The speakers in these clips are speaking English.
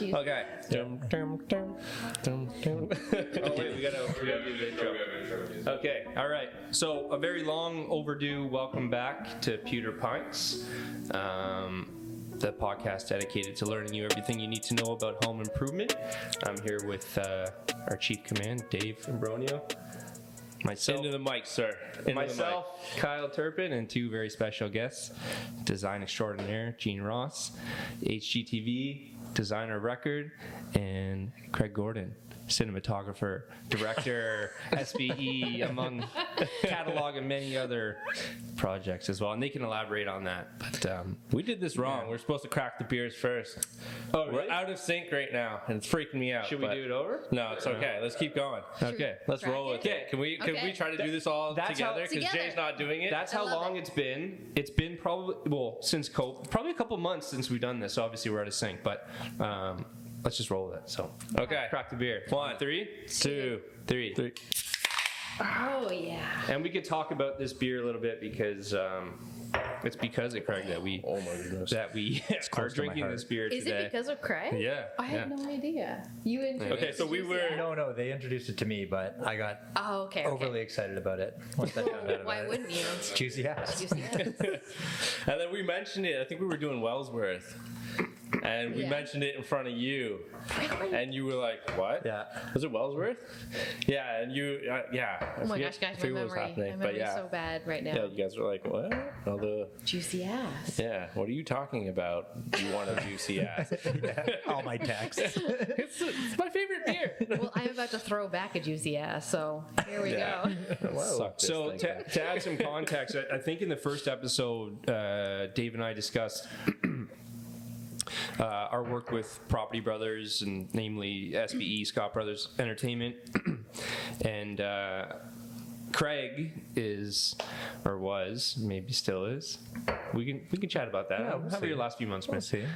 you. Okay. Oh wait, we gotta do the intro. Okay, all right. So a very long overdue welcome back to Pewter Pints, the podcast dedicated to learning you everything you need to know about home improvement. I'm here with our chief command, Dave Imbronio. Myself, Into the mic, sir. Into myself, Kyle Turpin, and two very special guests, design extraordinaire Gene Ross, HGTV designer of record, and Craig Gordon, cinematographer, director, SBE, among catalog and many other projects as well. And they can elaborate on that. But We did this wrong. We're supposed to crack the beers first. oh, really? We're out of sync right now, and it's freaking me out. Should we but- do it over? No, it's okay. Let's keep going. Okay. Let's Crack roll it? with it. Can we Okay. try to do this all That's how- together? Because Together. Jay's not doing it. That's I how love long it. it's been. It's been since COVID, probably a couple months since we've done this. So obviously we're out of sync, but let's just roll with it. So Okay. crack the beer. 1, 3, 2, 3. 3. Oh, yeah. And we could talk about this beer a little bit because it's because of Craig that we Oh my goodness. are close to my drinking heart. this beer Is today. it because of Craig? Yeah, I had yeah. no idea. You introduced Okay, so we Juicy were- Ass? No, they introduced it to me, but I got Oh, okay. overly excited about it. Once I found out about Why it. wouldn't you? It's juicy ass. Juicy Ass. And then we mentioned it. I think we were doing Wellsworth. And we Yeah. mentioned it in front of you. Really? And you were like, what? Yeah. Was it Wellsworth? Yeah, and you, yeah. I Oh my forget- gosh, guys, my forget what was memory. happening, My but memory's yeah. so bad right now. Yeah, you guys were like, what? All the, Juicy ass. yeah, what are you talking about? You want a juicy ass? All my texts. It's my favorite beer. Well, I'm about to throw back a juicy ass, so here we Yeah. go. Suck this So thing to, back. to add some context, I think in the first episode, Dave and I discussed our work with Property Brothers, and namely SBE, Scott Brothers Entertainment, and Craig is, or was, maybe still is. We can chat about that. Yeah, we'll How about see. your last few months, We'll man? see.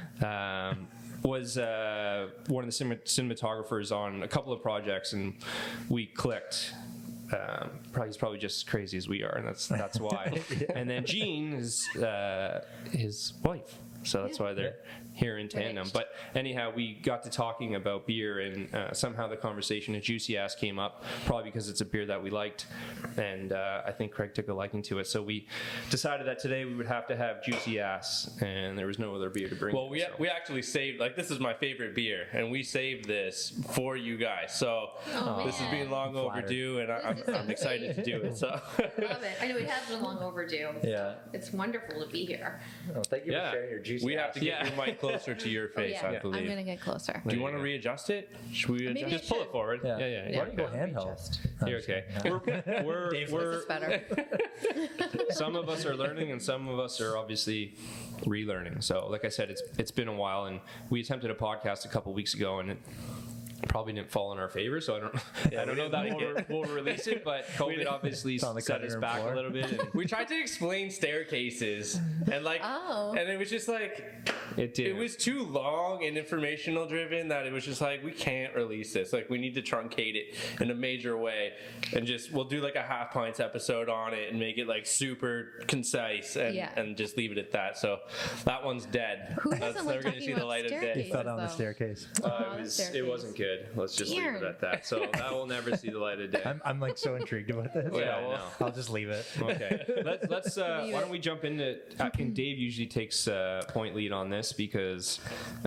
Was one of the cinematographers on a couple of projects, and we clicked. He's probably just as crazy as we are, and that's why. And then Jean is his wife, so that's why they're here in tandem. Engaged. But anyhow, we got to talking about beer, and somehow the conversation of Juicy Ass came up, probably because it's a beer that we liked, and I think Craig took a liking to it. So we decided that today we would have to have Juicy Ass, and there was no other beer to bring. Well, in, we so. we actually saved, like, this is my favorite beer, and we saved this for you guys. So Oh, this is man. being long Flattered. overdue, and This is so I'm excited to do it. So Love it. I know it has been long overdue. Yeah. It's wonderful to be here. Well, thank you Yeah. for sharing your juicy we ass. have to get your mic closer to your face, yeah, I I'm believe. going to get closer. Do you want to readjust it? Should we Maybe adjust? I Just pull should. it forward. Yeah. Yeah. Yeah. Why don't you go handheld? Just- You're okay. We're This we're is better. some of us are learning, and some of us are obviously relearning. So, like I said, it's been a while, and we attempted a podcast a couple weeks ago, and it probably didn't fall in our favor. So I don't know that we'll release it, but COVID obviously on the set cutting us room back floor. a little bit. And We tried to explain staircases, and like, Oh. and it was just like, it did. it was too long and informational driven that it was just like, we can't release this. Like, we need to truncate it in a major way, and we'll do like a half pints episode on it and make it like super concise and, Yeah. and just leave it at that. So that one's dead. Who That's doesn't like never going to talking see the about light of day. staircases? Fell down the though. staircase. It wasn't good. Let's just leave it Darn. at that. So that will never see the light of day. I'm like so intrigued about this. Yeah, I know. I'll just leave it. Okay, let's why Leave don't it. we jump into? And Dave usually takes point lead on this because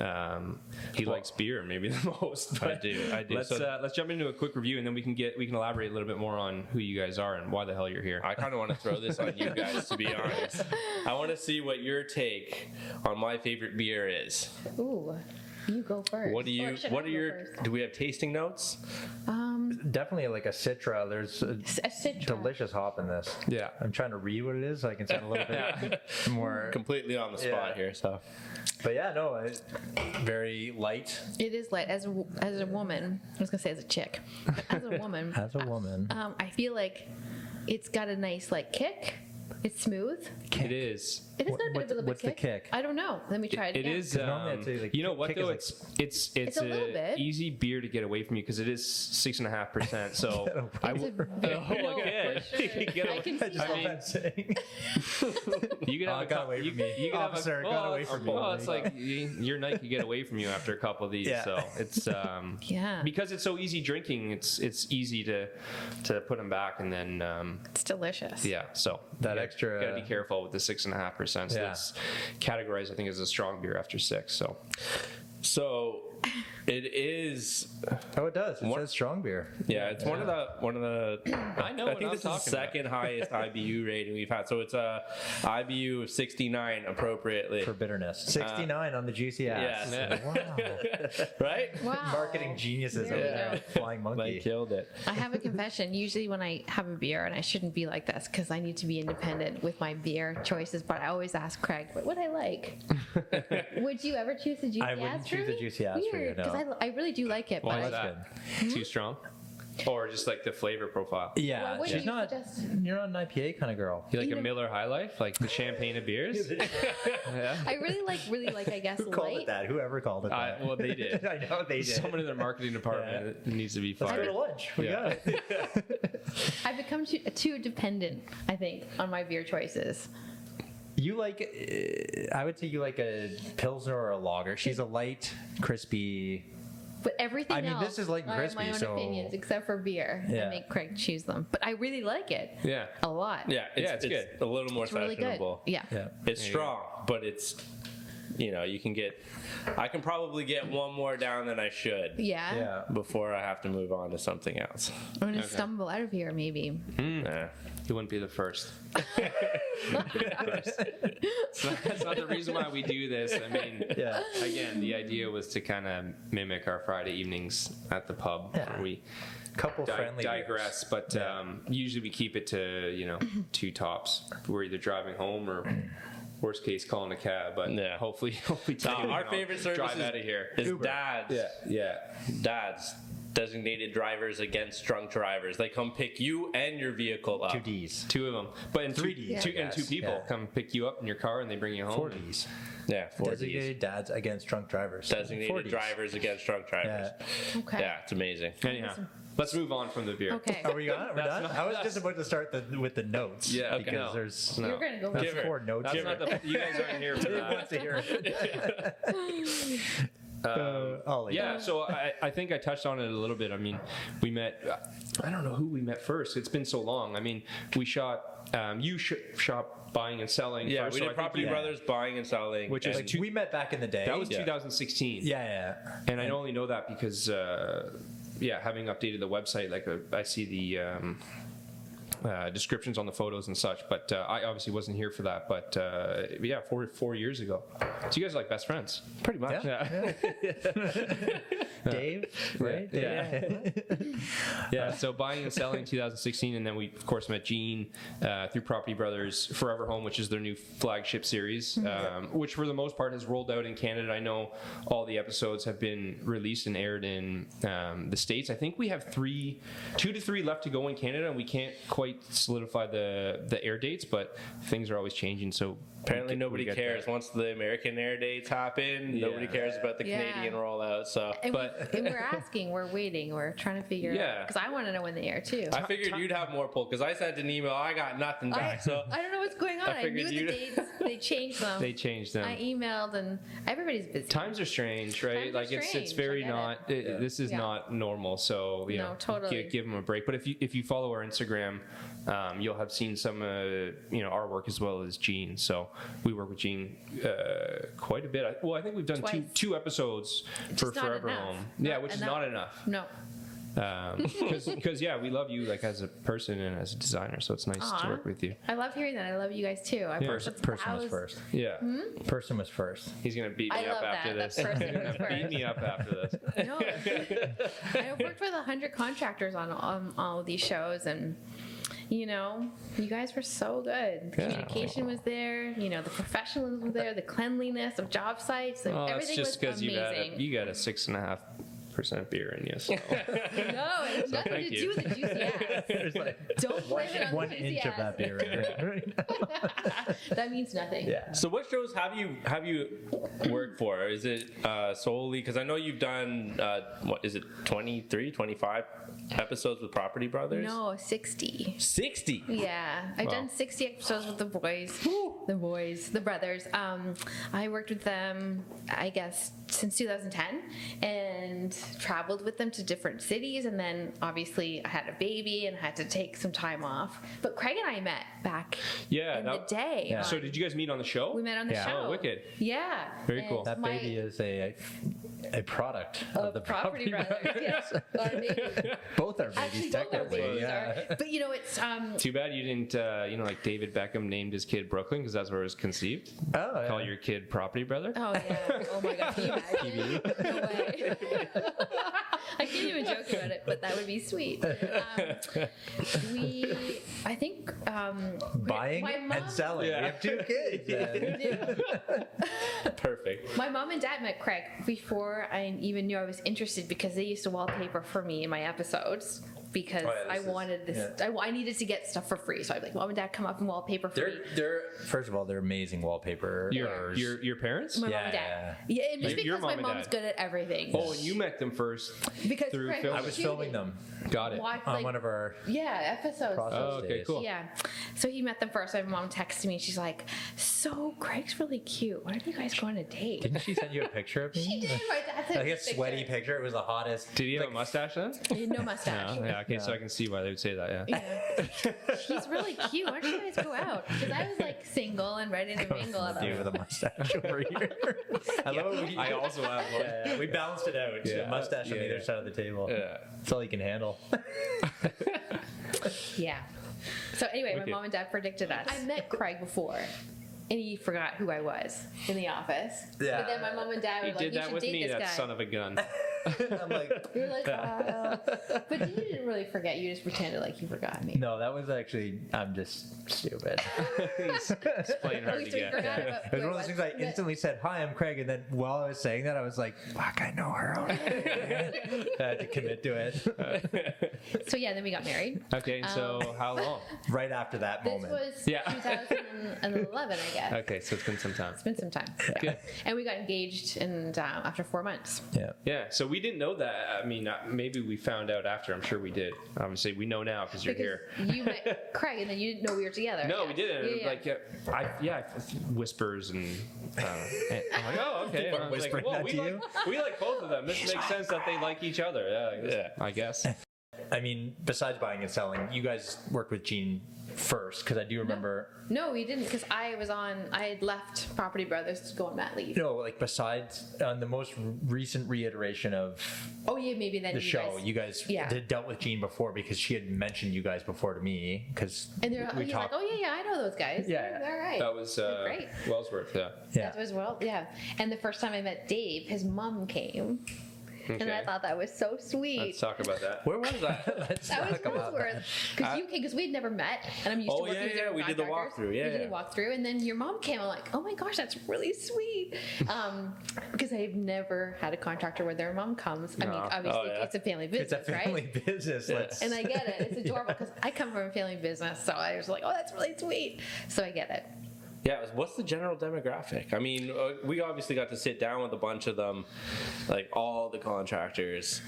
he likes beer maybe the most. I do. Let's jump into a quick review, and then we can elaborate a little bit more on who you guys are and why the hell you're here. I kind of want to throw this on you guys, to be honest. I want to see what your take on my favorite beer is. Ooh, you go first. What do you? Or should What I are go your? first? Do we have tasting notes? Definitely like a Citra. There's a A Citra. delicious hop in this. Yeah. I'm trying to read what it is so I can sound a little bit more. Completely on the spot Yeah. here. So But yeah, no, very light. It is light. As a woman, I was gonna say as a chick, but as a woman, As a woman. I feel like it's got a nice like kick, It's smooth. It is. It is got a bit of a little What's bit the kick? I don't know. Let me try it It again. is. normally I'd say, like, You know what kick though? is It's It's a little bit. easy beer to get away from you because it is 6.5%. So I It's a would. big Oh, no, okay. for sure. Get I away- can see I love that. that saying. You could have Oh, a got couple. away from me. You could have Officer, a, got away from me. Well, it's like your night could get away from you after a couple of these. Yeah. So it's Yeah. because it's so easy drinking. It's easy to put them back and then It's delicious. yeah. So That you got- extra- Got to be careful with the 6.5%. So Yeah. it's categorized, I think, as a strong beer after 6. So it is. Oh, it does. It What- says strong beer. Yeah, it's one of the. I know I what think I'm this is the talking about. second highest IBU rating we've had. So it's a IBU of 69 appropriately, For bitterness. 69 on the juicy ass. yes. Wow. right? Wow. Marketing geniuses There over we there. go. Flying Like monkey. killed it. I have a confession. Usually, when I have a beer, and I shouldn't be like this because I need to be independent with my beer choices, but I always ask Craig, "What would I like?" Would you ever choose the juicy I ass wouldn't for choose me? a juicy ass for you, Weird, no. because I really do like it. Why but is I- that? Too strong? Or just like the flavor profile? Yeah, Well, what do she's you not. suggest? You're not an IPA kind of girl. You like a Even- Miller High Life, like the champagne of beers? Yeah. I really like. I guess Who called light. it that? Whoever called it that? Well, they did. I know they did. Someone in their marketing department needs to be Let's go fired. to lunch. We Yeah. got it. I've become too dependent. I think on my beer choices. You like, I would say you like a Pilsner or a lager. She's a light, crispy. But everything I mean, else, this is light and I have my crispy, own so- opinions, except for beer. Yeah. I make Craig choose them, but I really like it Yeah. a lot. Yeah, it's good. A little more It's really good. sessionable. Yeah. Yeah. It's strong, but it's. You can get. I can probably get one more down than I should. Yeah. Yeah. Before I have to move on to something else. I'm gonna stumble out of here, maybe. Nah. You wouldn't be the first. That's not the reason why we do this. I mean, Yeah. again, the idea was to kind of mimic our Friday evenings at the pub. Yeah. Where we Couple friendly. digress, but usually we keep it to 2 tops. We're either driving home or worst case calling a cab. But Yeah. hopefully Our favorite service drive out of here. is dads. Yeah. Dads. Designated drivers against drunk drivers. They come pick you and your vehicle up. 2 Ds. 2 of them, but in 3 Ds, I and 2 guess. people Yeah. come pick you up in your car and they bring you home. 4 Ds. Yeah, 4 Ds. Designated dads against drunk drivers. Designated 4 Ds. drivers against drunk drivers. Yeah. Okay. Yeah, it's amazing. Anyhow, let's move on from the beer. Okay. Are we on? We're That's done? not- I was just about to start with the notes. Yeah, okay. Because No. there's. No. You're gonna go. That's Give her. 4 notes. That's not the, you guys aren't here for Who wants that. to hear it? Ollie. Yeah, so I think I touched on it a little bit. I mean, we met, I don't know who we met first. It's been so long. I mean, we shot, you shot buying and selling Yeah, first. we so I did think Property you- Brothers buying and selling. Which is and Like, we met back in the day. That was Yeah. 2016. Yeah. And I only know that because, having updated the website, like I see the descriptions on the photos and such. But I obviously wasn't here for that. But 4 years ago. So you guys are like best friends. pretty much. Yeah. Dave, right? Yeah. So buying and selling 2016, and then we of course met Gene through Property Brothers Forever Home, which is their new flagship series, which for the most part has rolled out in Canada. I know all the episodes have been released and aired in the States. I think we have 2 to 3 left to go in Canada, and we can't quite solidify the air dates, but things are always changing. So Apparently we nobody get cares. there. Once the American air dates happen, nobody Yeah. cares about the Yeah. Canadian rollout. So And, But- and we're asking, we're waiting, we're trying to figure Yeah. out because I want to know when they air too. I figured you'd have more pull because I sent an email. I got nothing back. So I don't know what's going on. I figured knew the you'd- dates. They changed them. They changed them. I emailed and everybody's busy. Times are strange, right? Times are Like it's strange, very I get not. it. This is Yeah. not normal. So No, totally. give them a break. But if you follow our Instagram, you'll have seen some our work as well as Gene. So we work with Gene quite a bit. I think we've done Twice. two episodes for Just not Forever enough. Home. Yeah, Not which is enough. not enough. No. Because we love you like as a person and as a designer. So it's nice to Aw. work with you. I love hearing that. I love you guys too. I've Yeah. worked with Person was thousands- first. Yeah, Person was first. he's gonna beat me I up love after that. this. That person He's gonna was beat first. me up after this. No, I've worked with 100 contractors on all of these shows, and you guys were so good. The Yeah. communication was there. The professionalism was there. The cleanliness of job sites. Well, that's everything just was because amazing. you got a 6.5 12% beer in you. So. No, it's nothing thank to you. do with the juicy ass. There's like Don't blame it on one the juicy inch of ass. that beer in it. That means nothing. Yeah. So what shows have you worked for? Is it solely because I know you've done what is it 23, 25 episodes with Property Brothers? No, 60. 60. Yeah, I've Wow. done 60 episodes with the boys. The brothers. I worked with them, I guess, since 2010 and traveled with them to different cities. And then obviously I had a baby and had to take some time off. But Craig and I met back Yeah. in the day. Yeah. So did you guys meet on the show? We met on the Yeah. show. Oh, wicked. Yeah. Very And cool. That my- baby is a product of the Property Brothers. Yes. Our baby. Both are Actually, babies, both our technically. babies Yeah. are. But it's Too bad you didn't, like David Beckham named his kid Brooklyn because that's where it was conceived. Oh, yeah. Call your kid Property Brother. Oh yeah! Oh my god! Can you imagine? No way! I can't even joke about it, but that would be sweet. I think, Buying my mom, and selling. Yeah. We have 2 kids. Perfect. My mom and dad met Craig before I even knew I was interested because they used to wallpaper for me in my episodes. Because Oh, yeah, I this is- wanted this, yeah. I needed to get stuff for free, so I'd be like, "Mom and Dad, come up and wallpaper for me." They're first of all, they're amazing wallpaper. Your parents? My mom and dad. Yeah, and just Your because mom my and mom's dad. good at everything. Oh, and you met them first because through Craig filming. I was filming them Got it. Watched, on like, one of our episodes. process Oh, okay, days. cool. Yeah. So he met them first. My mom texted me. She's like, "So Craig's really cute. Why don't you guys go on a date?" Didn't she send you a picture of me? She did. My dad sent Like me a sweaty picture. It was the hottest. Did he have a mustache then? No mustache. No. Yeah. Okay, so I can see why they would say that. Yeah. Yeah. He's really cute. Why don't you guys go out? Because I was like single and ready to mingle. And Dude with a mustache over here. I love it. I also have one. Yeah, we balanced it out. Yeah. A mustache on Yeah, either yeah. side of the table. Yeah. That's all you can handle. yeah. So anyway, Wicked. my mom and dad predicted us. I met Craig before. And he forgot who I was in the office. Yeah. But then my mom and dad were He like, did "You that should with date me, this that guy." son of a gun. I'm like, You're like, "Oh." But you didn't really forget. You just pretended like you forgot me. no, that was actually, I'm just stupid. It's playing Oh, hard to so you get. forgot about It who was one of those things I instantly said, "Hi, I'm Craig," and then while I was saying that, I was like, "Fuck, I know her." I had to commit to it. So yeah, then we got married. Okay, and so how long? Right after that This moment. was Yeah. 2011, I guess. Okay, so it's been some time. It's been some time. Good. And we got engaged and after 4 months. Yeah. Yeah, so we didn't know that. I mean, maybe we found out after. I'm sure we did. Obviously, we know now because you're here. You met Craig and then you didn't know we were together. No, Yeah. we didn't. Yeah, yeah. Like, whispers and and I'm like, oh, okay. People And I are was like, whispering well, that we to like, you? we like both of them. This makes sense that they like each other. Yeah, I guess. I mean, besides buying and selling, you guys worked with Gene first because I do remember. No, we didn't because I had left Property Brothers to go on mat leave. No, like besides on the most recent reiteration of Oh yeah, maybe then the you show, guys, you guys Yeah. had dealt with Gene before because she had mentioned you guys before to me because and they're we he's like, talked. "Oh yeah, I know those guys. Yeah. They're all right." That was Great. Wellsworth. Yeah. Yeah. That was yeah. And the first time I met Dave, his mom came, and I Okay. thought that was so sweet. Let's talk about that. Where was that? Let's That was talk about that. Wellsworth because we'd never met, and I'm used Oh, to working yeah, with yeah, different we did the contractors. walkthrough, yeah, we did yeah. the walkthrough, and then your mom came. I'm like, oh my gosh, that's really sweet. Because I've never had a contractor where their mom comes. I mean, No. obviously Oh, yeah. it's a family business, It's a family right? business. Let's, And I get it. It's adorable because I come from a family business, so I was like, oh, that's really sweet. So I get it. Yeah, what's the general demographic? I mean, we obviously got to sit down with a bunch of them, like all the contractors.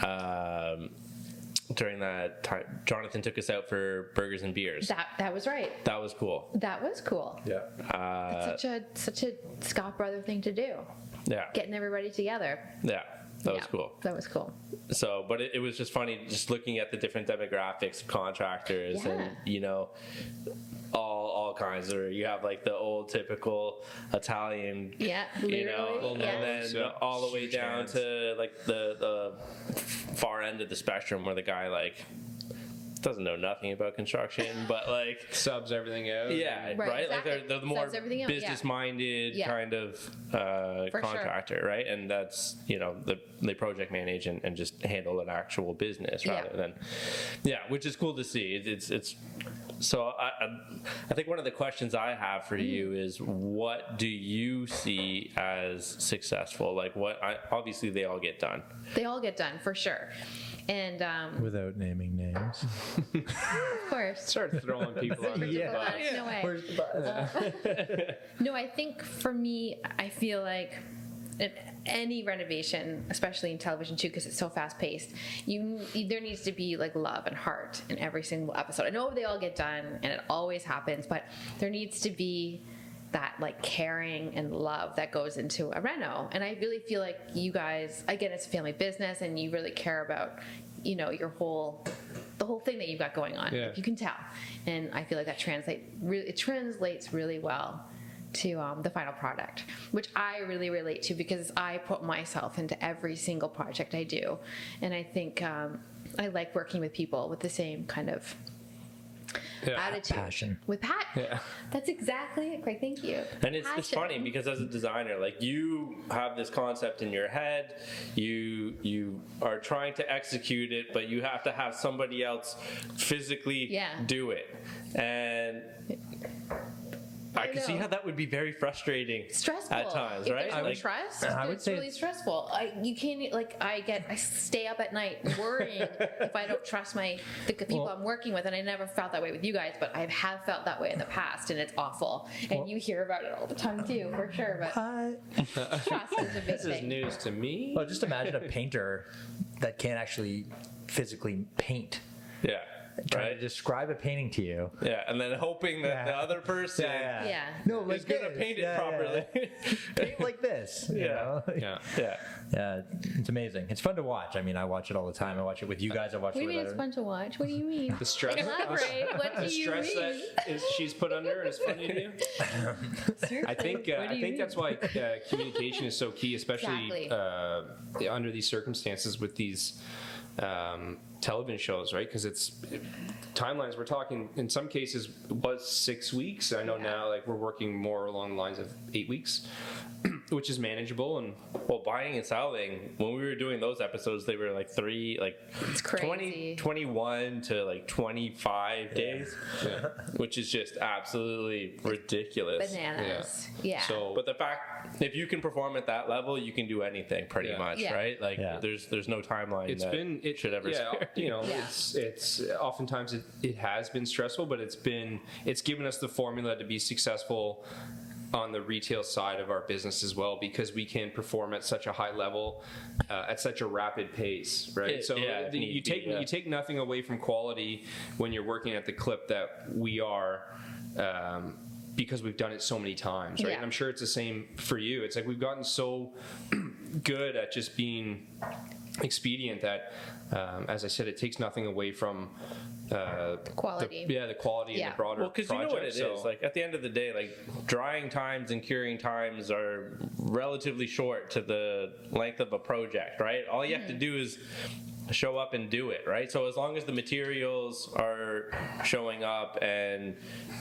During that time, Jonathan took us out for burgers and beers. That was right. That was cool. That was cool. yeah. Such a Scott brother thing to do. Yeah, Getting everybody together. yeah, that was Yeah, cool. That was cool. So, but it was just funny just looking at the different demographics of contractors, Yeah. and you know, all kinds. Or you have like the old typical Italian, Yeah, you know, literally, and yeah. then all the way Huge down hands. to like the far end of the spectrum where the guy like doesn't know nothing about construction, but like Subs everything out. yeah, Right, right. Like exactly. they're the more Subs everything out, yeah. business-minded Yeah. kind of For contractor, right? And that's they project manage and just handle an actual business Yeah. rather than which is cool to see. It's So I think one of the questions I have for you is, what do you see as successful? Like, obviously they all get done. They all get done for sure. And Without naming names. of course. Start throwing people on the Yeah. bus. No way. Where's the bus? No, I think for me, I feel like in any renovation, especially in television too, because it's so fast paced, there needs to be like love and heart in every single episode. I know they all get done and it always happens, but there needs to be that like caring and love that goes into a reno. And I really feel like you guys, again, it's a family business and you really care about, the whole thing that you've got going on. Yeah. You can tell. And I feel like that translates really well to the final product, which I really relate to because I put myself into every single project I do. And I think I like working with people with the same kind of attitude. Passion. With Pat. Yeah. That's exactly it, Craig. Thank you. And it's funny Passion. because as a designer, like, you have this concept in your head, you are trying to execute it, but you have to have somebody else physically do it. And I can see know. how that would be very frustrating Stressful at times, if right? There's no Like, trust. I would It's say really stressful. You can't I stay up at night worrying if I don't trust the people I'm working with, and I never felt that way with you guys, but I have felt that way in the past, and it's awful. And you hear about it all the time too, for sure. But trust is a big This is thing. news to me. Well, just imagine a painter that can't actually physically paint. yeah. Trying Right. to describe a painting to you. Yeah, and then hoping that the other person Yeah. No, is like going to this. paint it Yeah, properly. Paint like this. You Yeah. know? Yeah. Yeah. Yeah, it's amazing. It's fun to watch. I mean, I watch it all the time. I watch it with you guys. I watch What do it you with mean it's other. fun to watch? What do you mean? The stress, Elaborate. What do the you stress mean? that she's put under is funny to you. I think What do you mean? that's why communication is so key, especially Exactly. under these circumstances with these television shows, right? Because it's timelines. We're talking in some cases was 6 weeks. I know now, like, we're working more along the lines of 8 weeks, which is manageable. And Well, buying and selling, when we were doing those episodes, they were like It's crazy. 21 to like 25 days, which is just absolutely ridiculous. Bananas. Yeah. so, But the fact, if you can perform at that level, you can do anything pretty Yeah. much, Yeah. right? Like, Yeah. there's no timeline it's that been it should ever scare you. Yeah. it's oftentimes it has been stressful, but it's given us the formula to be successful on the retail side of our business as well, because we can perform at such a high level at such a rapid pace, right? If need you be, you take nothing away from quality when you're working at the clip that we are, because we've done it so many times, right? Yeah. And I'm sure it's the same for you. It's like we've gotten so good at just being expedient that, as I said, it takes nothing away from Quality. the quality and Yeah. the broader Well, because you know what it project, is. so- Like, at the end of the day, like, drying times and curing times are relatively short to the length of a project, right? All you have to do is show up and do it, right? So as long as the materials are showing up and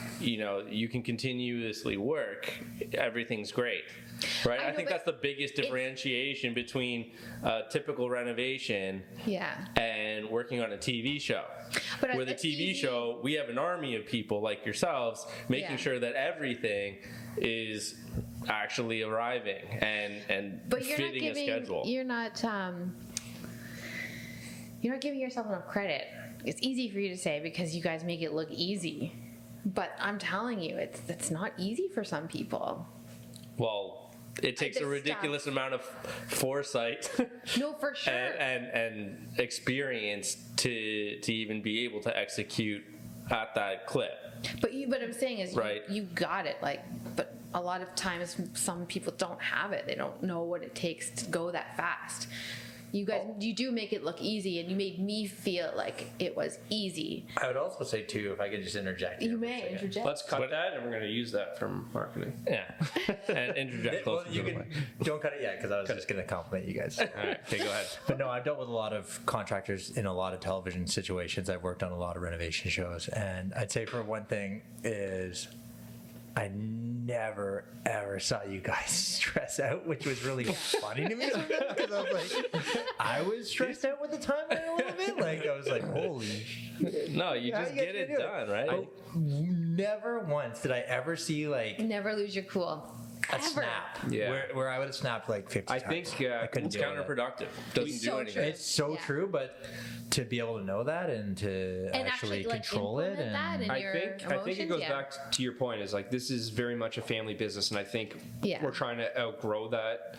you can continuously work, everything's great, right? I I know, think but that's the biggest differentiation between a typical renovation Yeah. and working on a TV show. But With a it's TV easy- show, we have an army of people like yourselves making Yeah. sure that everything is actually arriving and But you're not fitting giving. a schedule. You're not giving yourself enough credit. It's easy for you to say because you guys make it look easy, but I'm telling you, it's not easy for some people. Well, it takes The a ridiculous stuff. amount of foresight No, for sure. and experience to even be able to execute at that clip. But I'm saying is, Right. you got it. Like, but a lot of times, some people don't have it. They don't know what it takes to go that fast. You guys, you do make it look easy, and you made me feel like it was easy. I would also say too, if I could just interject. You here for a may second. interject. Let's cut that, and we're going to use that from marketing. Yeah, and interject Well, closer you to the can mic. don't cut it yet because I was just going to compliment you guys. All right, okay, go ahead. But no, I've dealt with a lot of contractors in a lot of television situations. I've worked on a lot of renovation shows, and I'd say for one thing is I never ever saw you guys stress out, which was really funny to me because I was like, I was stressed out with the timeline a little bit. Like I was like, holy. No, you How just you guys get it gonna do done, right? Never once did I ever see like Never lose your cool. a Ever. snap Yeah. where I would have snapped like 50 I times. think I couldn't It's deal with it. counterproductive. Doesn't It's do so anything. true. It's so Yeah. true, but to be able to know that and to And actually like, control it implement that and in I your think emotions, it goes yeah. back to your point is like this is very much a family business, and I think Yeah. we're trying to outgrow that.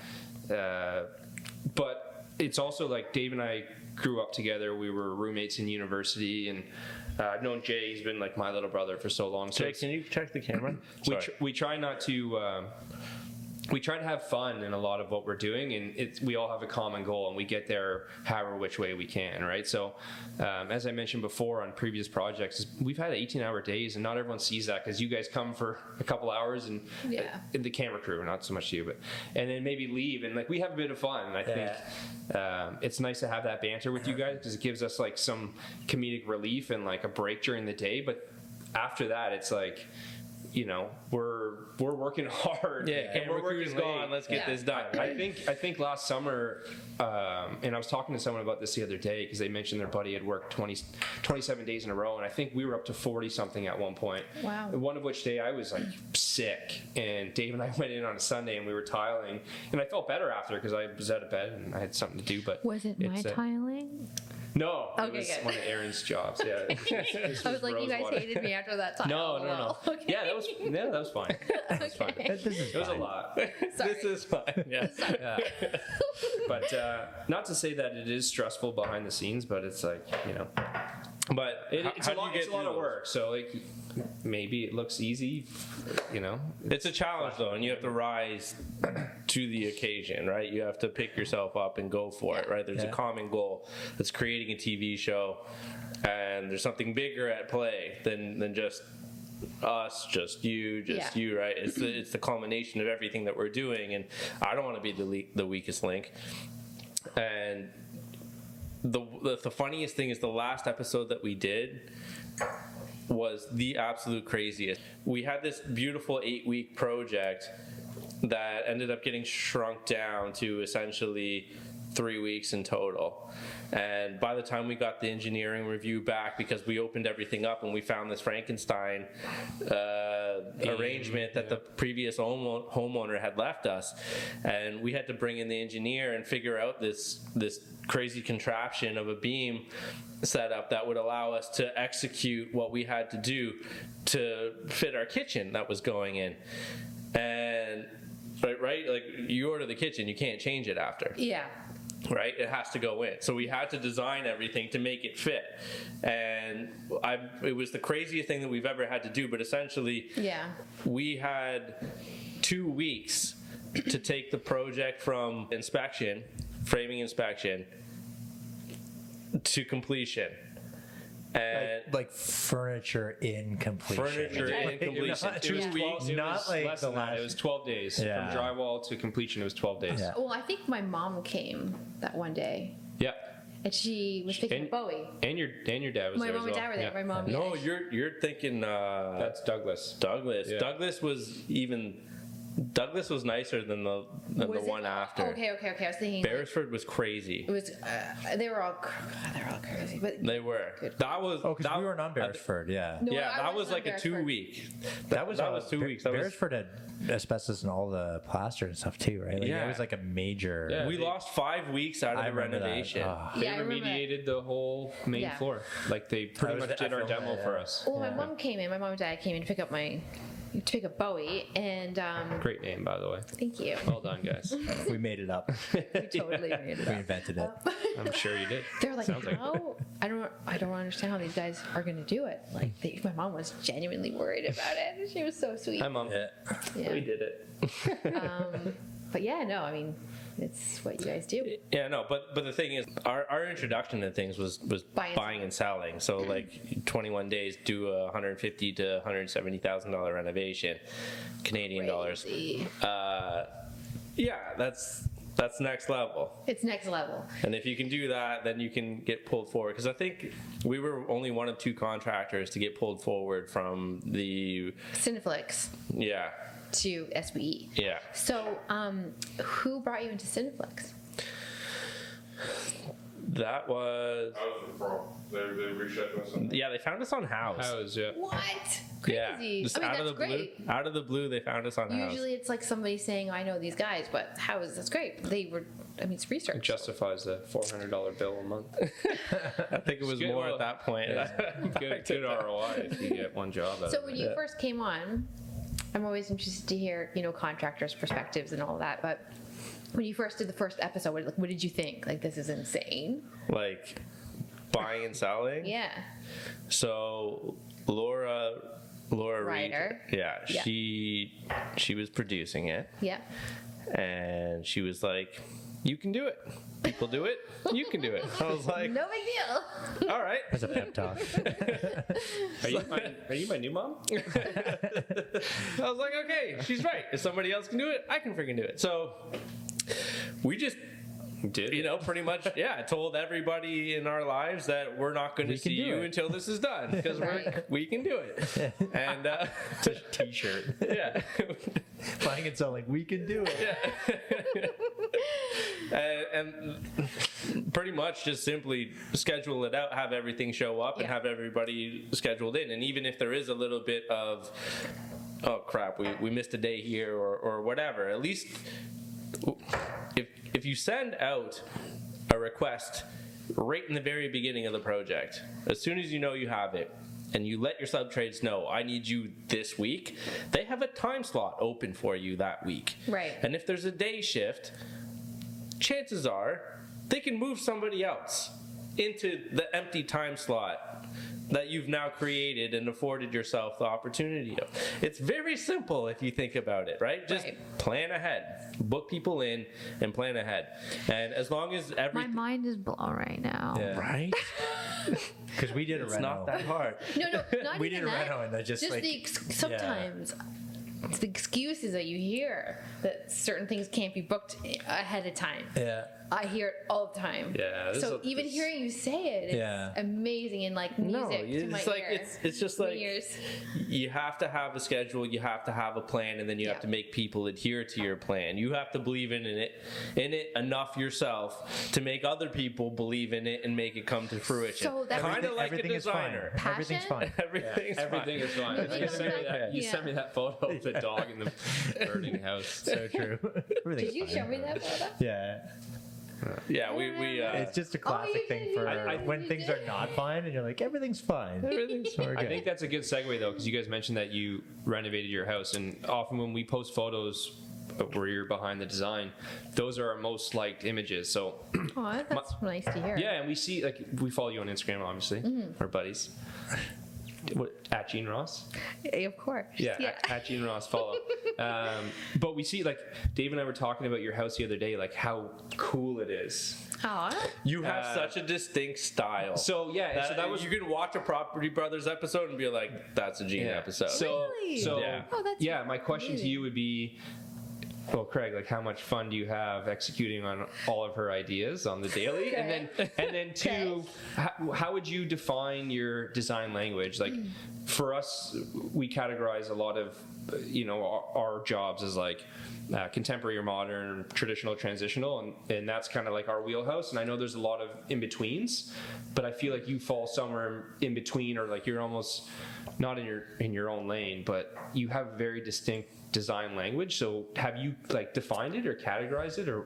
But it's also like Dave and I grew up together. We were roommates in university, and I've known Jay. He's been like my little brother for so long. So Jake, it's- can you check the camera? we try not to. We try to have fun in a lot of what we're doing, and we all have a common goal, and we get there however which way we can, right? So, as I mentioned before on previous projects, we've had 18-hour days, and not everyone sees that because you guys come for a couple hours, and Yeah. the camera crew, not so much you, but and then maybe leave, and like we have a bit of fun, and I think it's nice to have that banter with you guys because it gives us like some comedic relief and like a break during the day, but after that, it's like. You know, we're working hard. Yeah, and we're camera crew's working gone. late. Let's get Yeah. this done. I think last summer, and I was talking to someone about this the other day because they mentioned their buddy had worked 27 days in a row, and I think we were up to 40 something at one point. Wow. One of which day I was like sick, and Dave and I went in on a Sunday and we were tiling, and I felt better after because I was out of bed and I had something to do. But Was it my it's, tiling? No, it Okay, was good. one of Aaron's jobs. Yeah, I was like, you guys hated me after that time. No. Okay. Yeah, that was fine. That was fine. Okay. this is It was a fine. lot. Sorry. This is fine. Yeah. Yeah. But not to say that it is stressful behind the scenes, but it's like, you know. But it's how a do you lot, get it's a lot through of those? work. So like maybe it looks easy, you know. It's a challenge though, and you have to rise to the occasion, right? You have to pick yourself up and go for it, right? There's a Yeah. common goal that's creating a TV show, and there's something bigger at play than just us, just you, right? It's the culmination of everything that we're doing, and I don't want to be the weakest link. And the funniest thing is the last episode that we did was the absolute craziest. We had this beautiful 8-week project that ended up getting shrunk down to essentially 3 weeks in total. And by the time we got the engineering review back, because we opened everything up and we found this Frankenstein arrangement that the previous homeowner had left us, and we had to bring in the engineer and figure out this crazy contraption of a beam setup that would allow us to execute what we had to do to fit our kitchen that was going in. And right, like you order the kitchen, you can't change it after. Yeah. Right, it has to go in. So we had to design everything to make it fit, and it was the craziest thing that we've ever had to do. But essentially, Yeah. we had 2 weeks to take the project from framing inspection, to completion. And like furniture in completion. furniture in completion. Not- It was Yeah. 2 weeks. It Not was like less the than that. last- It was 12 days Yeah. from drywall to completion. It was 12 days. Yeah. Well, I think my mom came that one day, Yeah. and she was picking And- Bowie. And your dad was My there mom as and well. dad were there. Yeah. My mom. No, yeah. you're thinking That's Douglas. Douglas. Yeah. Douglas was nicer than the Was it- one after. Okay. I was thinking. like, Beresford was crazy. it was. They were all. They were all crazy, but They were. Good. That was. Oh, because that, we weren't on Beresford, yeah. No, Yeah, I that was wasn't like on a Beresford. 2-week. That was 2 weeks. That was, Beresford had asbestos in all the plaster and stuff too, right? Like, Yeah. it was like a major. Yeah. we lost 5 weeks out of I the remember that. renovation. Ah. They Yeah, I remember that. remediated the whole main Yeah. floor. Like they pretty was- much I did our filmed demo that, for yeah. us. Well, my mom came in. My mom and dad came in to pick up Bowie, and Great name, by the way. thank you. Well done, guys. We made it up. We totally made it We up. invented it. I'm sure you did. They're like, Sounds like it. how? I don't understand how these guys are going to do it. Like, my mom was genuinely worried about it. She was so sweet. Hi, Mom. Yeah. Yeah. We did it. But yeah, no, I mean, it's what you guys do. Yeah, no, but the thing is, our introduction to things was buying and selling. So like 21 days, do a $150,000 to $170,000 renovation, Canadian dollars. Crazy. Yeah, that's next level. It's next level. And if you can do that, then you can get pulled forward. Because I think we were only one of 2 contractors to get pulled forward from the Cineflix yeah. to SBE. Yeah. So, who brought you into Cineflix? That was They reached out to us. On they found us on House. House, yeah. What? Yeah, Crazy. just I mean, out of that's the great. blue. Out of the blue, they found us on House. Usually it's like somebody saying, I know these guys, but how is this great? They were, I mean, it's research. It justifies the $400 bill a month. I think it was Good, more well, at that point. Good ROI if you get one job out So of when it. you first came on, I'm always interested to hear, contractors' perspectives and all that, but when you first did the first episode, what did you think? Like, this is insane. Like buying and selling. Yeah. So Laura Writer. Reed, yeah, Yeah. she was producing it, Yeah. and she was like, "You can do it. People do it. You can do it." I was like, No big deal. "All right." That's a pep talk. Are you my new mom? I was like, "Okay, she's right. If somebody else can do it, I can freaking do it." So we just. Did Pretty much, I told everybody in our lives that we're not going to We can see do you it. until this is done because Right. we can do it. And It's a t-shirt. yeah, Buying and selling, we can do it. and pretty much just simply schedule it out, have everything show up, and Yeah. have everybody scheduled in. And even if there is a little bit of, oh crap, we missed a day here or whatever, at least if you send out a request right in the very beginning of the project, as soon as you know you have it, and you let your subtrades know, I need you this week, they have a time slot open for you that week. Right. And if there's a day shift, chances are they can move somebody else into the empty time slot that you've now created and afforded yourself the opportunity of. It's very simple if you think about it, right? Just Right. plan ahead, book people in, and plan ahead. And as long as My mind is blown right now. Yeah. right, Because we did a it's reno. not that hard. No, not We even did a that. reno and they're just like- sometimes it's the excuses that you hear that certain things can't be booked ahead of time. Yeah. I hear it all the time. Yeah, this So is- even this- hearing you say it, it's Yeah. amazing and like No, music to my it's like ear. it's just My like ears. you have to have a schedule, you have to have a plan, and then you Yeah. have to make people adhere to your plan. You have to believe in it enough yourself to make other people believe in it and make it come to fruition. So that's- kind of like a Everything is fine. designer. Everything's fine. Everything's Everything is fine. Moving You on sent me to- that. You yeah. sent me that photo of the dog in the burning house. So true. Everything's Did you fine. show me that photo? Yeah. Yeah, we It's just a classic you thing did, for you did, when you things did. are not fine and you're like, everything's fine. Everything's fine. I think that's a good segue though, because you guys mentioned that you renovated your house, and often when we post photos where you're behind the design, those are our most liked images. So Oh, that's nice to hear. yeah, and we see like we follow you on Instagram, obviously, our buddies. What, at Gene Ross? Of course. Yeah, at Gene Ross, follow. But we see, like, Dave and I were talking about your house the other day, like how cool it is. Aw. you have such a distinct style. So yeah, so that was you can watch a Property Brothers episode and be like, that's a Gene episode. So, Really? so Yeah. Oh, that's yeah, my question to amazing. you would be, well, Craig, like how much fun do you have executing on all of her ideas on the daily? And then two, how would you define your design language? Like for us, we categorize a lot of, our jobs as like contemporary or modern, traditional, transitional, and that's kind of like our wheelhouse. And I know there's a lot of in-betweens, but I feel like you fall somewhere in between, or like you're almost not in your own lane, but you have very distinct design language. So have you like defined it or categorized it or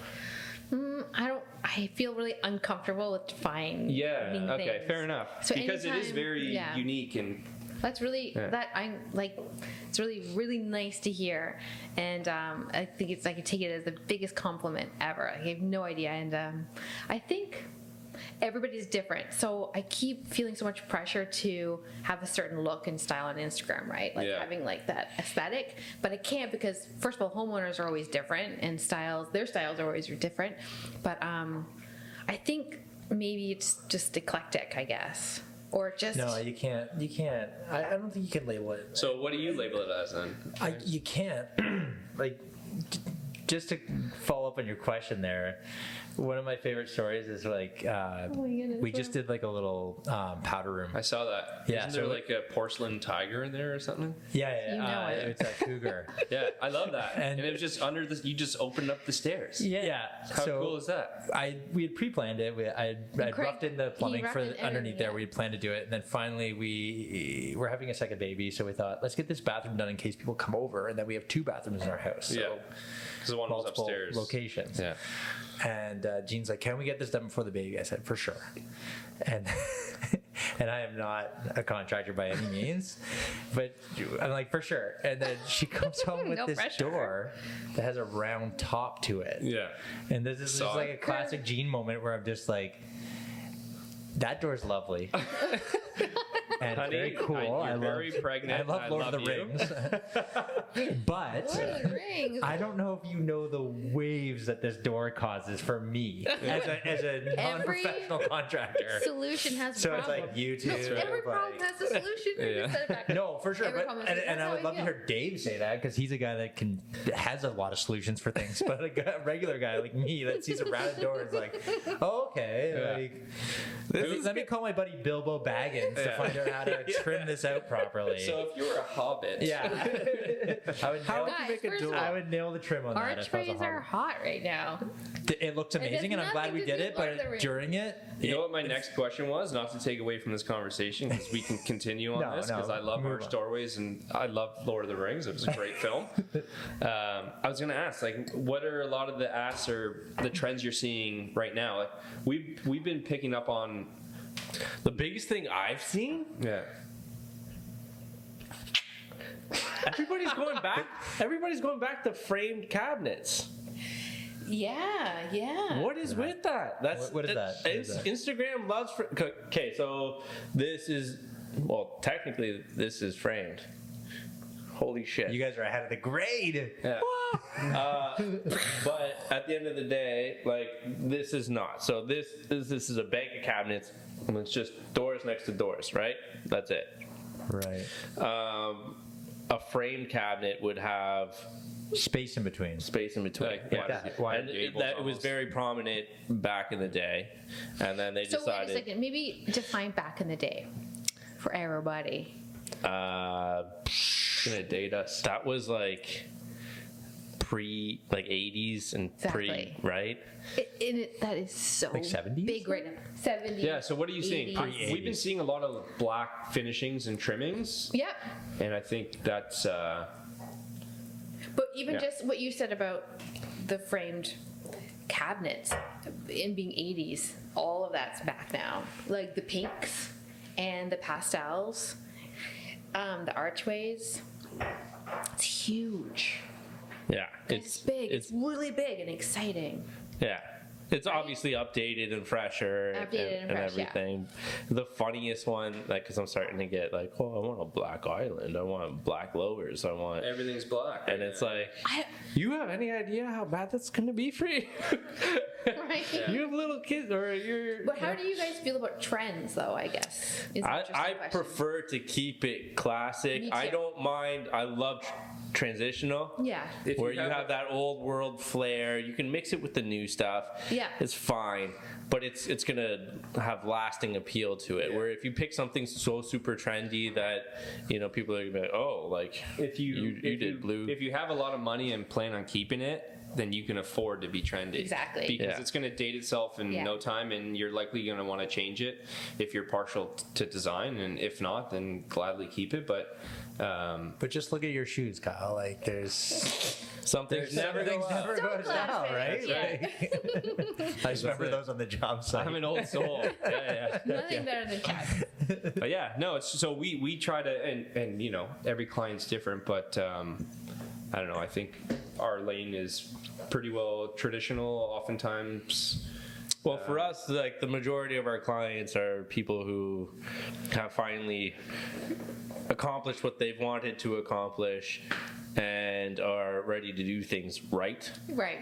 I feel really uncomfortable with defining yeah, okay, things. fair enough. So Because it is anytime- very yeah. unique and That's really Yeah. it's really nice to hear, and I think I could take it as the biggest compliment ever. I have no idea, and I think everybody's different, so I keep feeling so much pressure to have a certain look and style on Instagram, right? Like Yeah. having like that aesthetic, but I can't because first of all, homeowners are always different, and their styles are always different. But I think maybe it's just eclectic, I guess. Or just No, you can't. You can't. I don't think you can label it. so what do you label it as then? You can't. Like, just to follow up on your question there, one of my favorite stories is like we just did like a little powder room. I saw that. Yeah, Isn't there so- like a porcelain tiger in there or something? Yeah, You know it. it's a cougar. Yeah, I love that. And- And it was just under this. You just opened up the stairs. Yeah. How so cool is that? we had pre-planned it. I'd Craig- roughed in the plumbing he roughed for in underneath everything, there. yeah. We had planned to do it, and then finally we were having a second baby, so we thought let's get this bathroom done in case people come over, and then we have 2 bathrooms in our house. So Yeah. Because the one was multiple upstairs. locations. Yeah. And Jean's like, "Can we get this done before the baby?" I said, "For sure." And and I am not a contractor by any means, but I'm like, "For sure." And then she comes home with No this pressure. door that has a round top to it. Yeah. And this is just Saw like it. a classic Jean moment where I'm just like, "That door's lovely." And Honey, very cool. you're very pregnant. I love Lord of the you. Rings. But Lord of the Rings. I don't know if you know the waves that this door causes for me as a non-professional contractor. Solution has a So it's problem. like YouTube. Every problem like- has a solution. You Yeah. just set it back. No, for sure. Every But, problem and has- and that's I how would love to feel. hear Dave say that because he's a guy that has a lot of solutions for things. But a regular guy like me that sees a rounded door is like, oh, okay. Yeah. Like, let me call my buddy Bilbo Baggins to Yeah. find out how to trim this out properly. So if you were a hobbit. yeah, I would nail, Guys, first of I all, would nail the trim on that. if I was a archways are hobbit. hot right now. It looked amazing, and I'm glad nothing we to did do it. with Lord of the But Rings. during it, You know what my next question was? Not to take away from this conversation, because we can continue on No, this, no, because I love move Arch on. Doorways and I love Lord of the Rings. It was a great film. I was going to ask, like, what are a lot of the asks or the trends you're seeing right now? Like, we've been picking up on, The biggest thing I've seen, yeah, everybody's going back. Everybody's going back to framed cabinets. Yeah. What is with that? What is that? What is that? Instagram loves. Okay, so this is technically this is framed. Is shit. you guys are ahead of the grade. yeah. But at the end of the day, like this is not. So this is a bank of cabinets, and it's just doors next to doors, right? That's it. Right. A framed cabinet would have Space in between. space in between. Like, Yeah. wide And gables it was almost. very prominent back in the day, and then they So wait a decided. second. Maybe define back in the day for everybody. Gonna date us. That was like pre 80s and Exactly. right? That is so Like 70s? big right now. 70s. Yeah, so what are you seeing? 80s. We've been seeing a lot of black finishings and trimmings, Yep. and I think that's But even Yeah. just what you said about the framed cabinets in being 80s, all of that's back now. Like the pinks and the pastels, the archways. It's huge. Yeah, It's big. It's really big and exciting. yeah. It's obviously updated and fresher Updated and fresh, yeah. everything. The funniest one, like, because I'm starting to get like, oh, I want a black island. I want black lowers. I want, everything's black. and it's like, I, you have any idea how bad that's gonna be for you? right? You have little kids, or you're. But how do you guys feel about trends, though? I guess is an interesting I question. prefer to keep it classic. Me I too. don't mind. I love transitional. Yeah. If Where you have that old world flair, you can mix it with the new stuff. Yeah. It's fine, but it's gonna have lasting appeal to it. Yeah. Where if you pick something so super trendy that people are gonna be like, oh, like if you did blue. If you have a lot of money and plan on keeping it, then you can afford to be trendy. Exactly. Because Yeah. it's going to date itself in Yeah. no time, and you're likely going to want to change it if you're partial to design, and if not, then gladly keep it. But But just look at your shoes, Kyle. Like there's Something's never everything's go up. never So goes down, classic, right? yeah. Like, I just remember it. those on the job site. I'm an old soul. yeah. Nothing better than cats. But yeah, no. It's so we try to, and every client's different, but I don't know. I think our lane is pretty well traditional. Oftentimes, Well, for us, like the majority of our clients are people who have finally accomplished what they've wanted to accomplish and are ready to do things right. Right.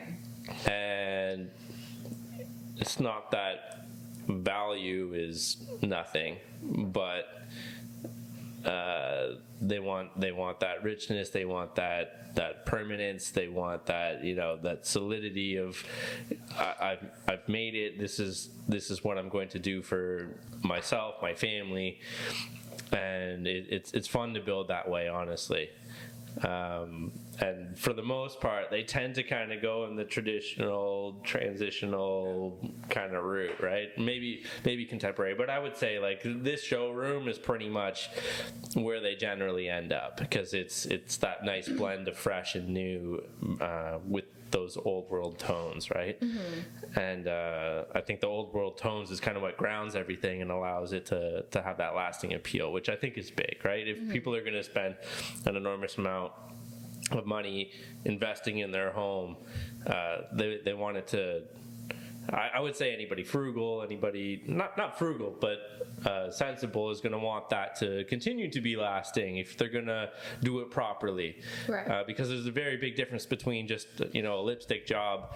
And it's not that value is nothing, but They want that richness. They want that permanence. They want that that solidity of I've made it. This is what I'm going to do for myself, my family, and it's fun to build that way, honestly. And for the most part, they tend to kind of go in the traditional, transitional kind of route, right? Maybe contemporary, but I would say like this showroom is pretty much where they generally end up, because it's that nice blend of fresh and new with those old world tones, right? Mm-hmm. And I think the old world tones is kind of what grounds everything and allows it to have that lasting appeal, which I think is big, right? If people are going to spend an enormous amount of money investing in their home, they want it to, I would say anybody frugal, anybody not frugal, but sensible is going to want that to continue to be lasting if they're going to do it properly. Right. Because there's a very big difference between just a lipstick job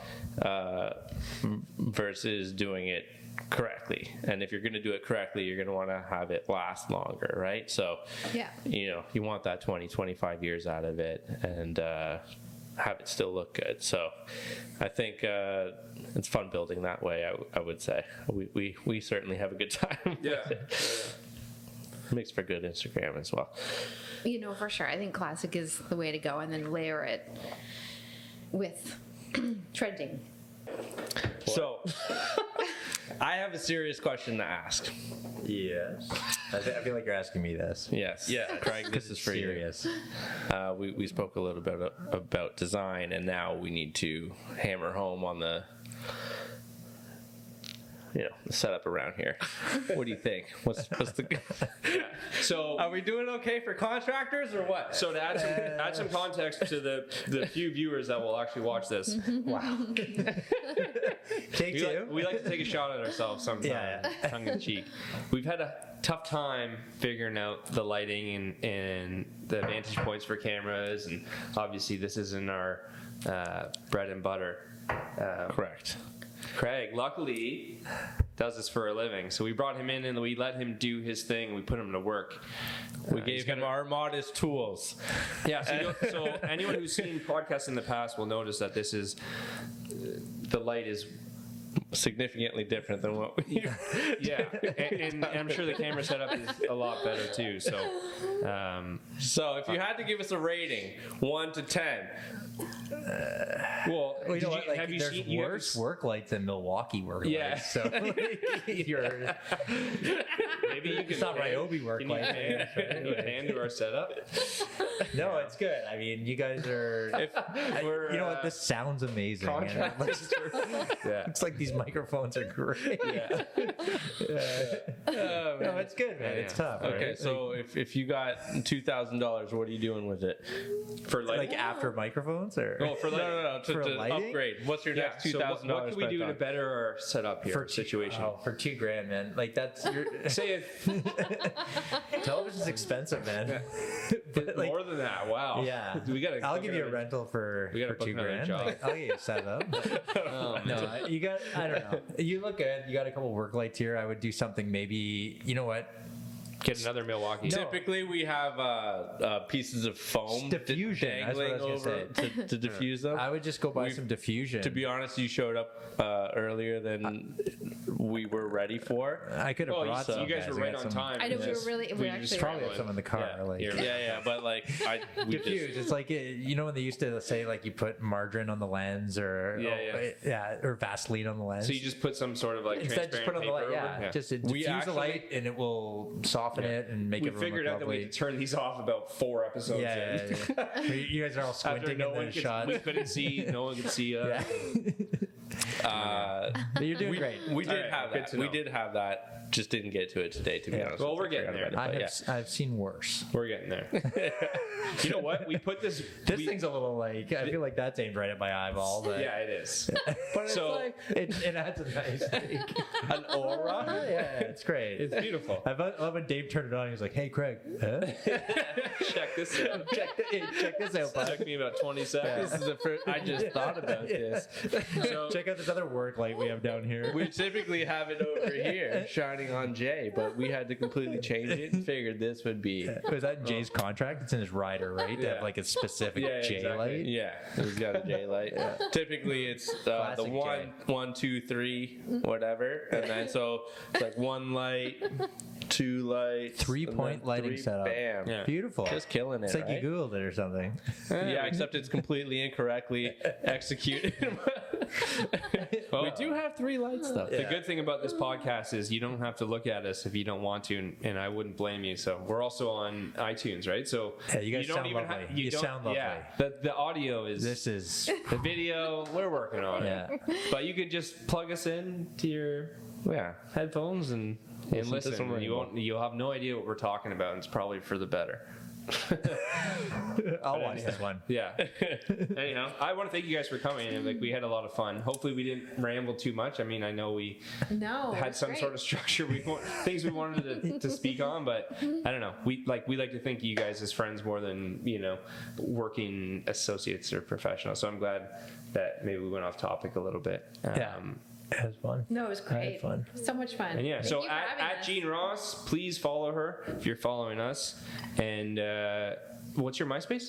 versus doing it correctly. And if you're going to do it correctly, you're going to want to have it last longer, right? So Yeah. You want that 20-25 years out of it and have it still look good. So I think it's fun building that way, I would say. We certainly have a good time. Yeah. Makes for good Instagram as well. For sure. I think classic is the way to go, and then layer it with trending. So I have a serious question to ask. Yes. I feel like you're asking me this. Yes. Yeah. Craig, this is for serious. you. We spoke a little bit about design, and now we need to hammer home on the the setup around here. What do you think? What's the? So Are we doing okay for contractors or what? So to add some context to the few viewers that will actually watch this, Wow. Take two. we like to take a shot at ourselves sometimes, Yeah. tongue in cheek. We've had a tough time figuring out the lighting and the vantage points for cameras, and obviously this isn't our bread and butter. Correct. Craig, luckily, does this for a living. So we brought him in and we let him do his thing. And we put him to work. We gave him our modest tools. Yeah. So anyone who's seen podcasts in the past will notice that this is the light is Significantly different than what we. yeah, and I'm sure the camera setup is a lot better too. So, So if you had to give us a rating, 1 to 10. well, Well, you know did what? Like, have you there's seen worse work lights than Milwaukee work Yeah. lights. So you're Maybe you can it's not Ryobi work Can you lights. hand, hand to our setup? No, it's good. I mean, you guys are. You know what? This sounds amazing. And it looks, Yeah. it's like these microphones are great. Yeah. No, it's good, man. It's tough. Okay, right? so if you got $2,000, what are you doing with it? For like after microphones or Oh, for no, For to lighting? upgrade. What's your yeah. next So $2,000? what can we do to better our setup here? for Situation. for $2,000, man. Like that's your Say it television's expensive, man. But like, more than that. Wow. yeah, We gotta. I'll give you a rental for We gotta for book another $2,000. job. Like, I'll get you set up. Oh, No, you got. I don't know. You look good. You got a couple work lights here. I would do something. Maybe you know what? Get another Milwaukee. No. Typically, we have pieces of foam Diffusion, that's what I dangling was gonna over to diffuse them. I would just go buy some diffusion. To be honest, you showed up earlier than we were ready for. I could have Oh, brought you some. guys were I right got on some- time. I know we were Yes. really, we We actually just Probably were. have some in the car. Yeah, like, here. Yeah, but like we diffuse. just It's like you know when they used to say like you put margarine on the lens or or Vaseline on the lens. So you just put some sort of like instead just put on the light. transparent Yeah, paper over? just We diffuse the actually- light and it will soften it and make We it figured out that we lovely. could turn these off about 4 episodes Yeah, in. yeah, yeah. You guys are all After squinting no in one the could, shot. we couldn't see, no one could see us. Yeah. But you're doing great. we did Alright, have good that. to We know. did have that. Just didn't get to it today, to be Yeah. honest. Well, with we're you. getting Forgot there. about it, but I've seen worse. We're getting there. You know what? We put this. This we- thing's a little like I feel like that's aimed right at my eyeball. But Yeah, it is. but it's So- like it adds a nice An aura. yeah, it's great. It's beautiful. I love when Dave turned it on. He was like, "Hey, Craig, huh? Check this out. check this out, bud. Took me about 20 seconds. This is the first. I just thought about this. So Check check out this other work light we have down here. We typically have it over here, shining on Jay, but we had to completely change it and figured this would be. Was that in Jay's contract? It's in his rider, right? To Yeah. have like a specific J exactly. light. Yeah, he's got a J light. Typically, it's the Classic one, 2, 3, whatever, and then so it's like 1 light, 2 lights, 3-point and then lighting 3, setup. Bam. Yeah. Beautiful. Just killing it. It's like right? you Googled it or something. Yeah, except it's completely incorrectly executed. We do have 3 lights though. The good thing about this podcast is you don't have to look at us if you don't want to, and I wouldn't blame you. So we're also on iTunes, right? So Yeah, you guys don't sound even lovely. have You don't- sound lovely. Yeah, the audio is This is the video. We're working on yeah. it, but you could just plug us in to your Yeah. headphones and Listen to listen. some rainbow. You'll have no idea what we're talking about, and it's probably for the better. I'll watch this one. Yeah. Anyhow, I want to thank you guys for coming. And like, we had a lot of fun. Hopefully, we didn't ramble too much. I mean, I know we No, had it's some great. sort of structure, things we wanted to speak on, but I don't know. We like to think of you guys as friends more than working associates or professionals. So I'm glad that maybe we went off topic a little bit. Yeah. It was fun. No, it was I had great. fun. So much fun. And yeah, Thank so you for having at us. Jean Ross, please follow her if you're following us. And what's your MySpace?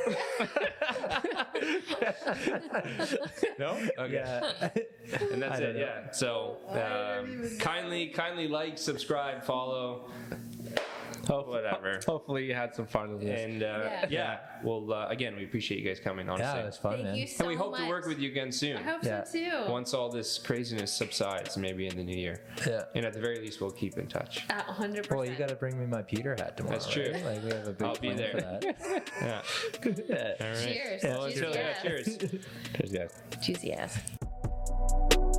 No? Okay. Yeah. And that's I don't it, know. yeah. So kindly like, subscribe, follow, whatever. Hopefully you had some fun with this. And Yeah. well, again, we appreciate you guys coming, honestly. Yeah, it was fun, Thank man. you so And we hope much. to work with you again soon. I hope Yeah. so too. Once all this craziness subsides, maybe in the new year. Yeah. And at the very least, we'll keep in touch. At 100%. Well, you got to bring me my Peter hat tomorrow. That's true. right? Like we have a big I'll be plan there. for that. Yeah. Yeah. All right. Cheers. Well, Cheers, until- yes. cheers. Cheers, guys. Juicy ass.